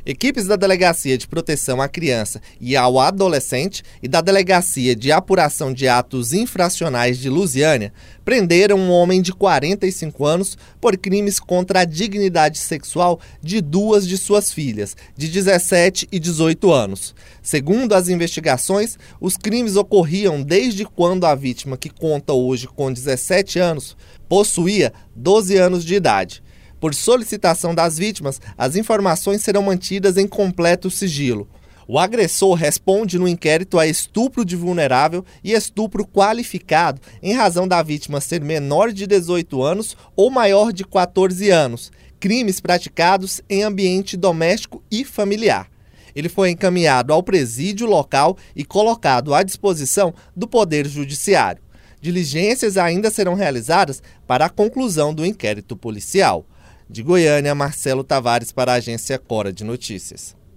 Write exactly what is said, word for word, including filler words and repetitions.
Equipes da Delegacia de Proteção à Criança e ao Adolescente e da Delegacia de Apuração de Atos Infracionais de Lusiânia prenderam um homem de quarenta e cinco anos por crimes contra a dignidade sexual de duas de suas filhas, de dezessete e dezoito anos. Segundo as investigações, os crimes ocorriam desde quando a vítima, que conta hoje com dezessete anos, possuía doze anos de idade. Por solicitação das vítimas, as informações serão mantidas em completo sigilo. O agressor responde no inquérito a estupro de vulnerável e estupro qualificado em razão da vítima ser menor de dezoito anos ou maior de quatorze anos, crimes praticados em ambiente doméstico e familiar. Ele foi encaminhado ao presídio local e colocado à disposição do Poder Judiciário. Diligências ainda serão realizadas para a conclusão do inquérito policial. De Goiânia, Marcelo Tavares para a Agência Cora de Notícias.